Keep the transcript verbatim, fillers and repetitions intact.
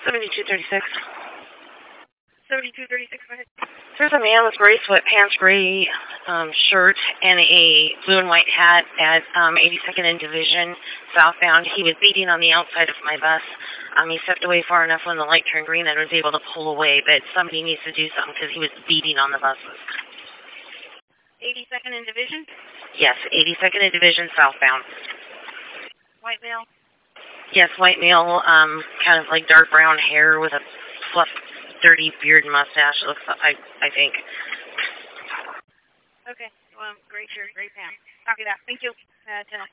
seventy-two thirty-six. seventy-two thirty-six, go ahead. There's a man with gray sweatpants, gray um, shirt, and a blue and white hat at um, eighty-second and Division, southbound. He was beating on the outside of my bus. Um, he stepped away far enough when the light turned green that I was able to pull away, but somebody needs to do something because he was beating on the buses. eighty-second and Division? Yes, eighty-second and Division, southbound. White male? Yes, white male, um, kind of like dark brown hair with a fluff, dirty beard and mustache, looks, I, I think. Okay, well, great shirt, great pants. Copy that. Thank you. Uh, ten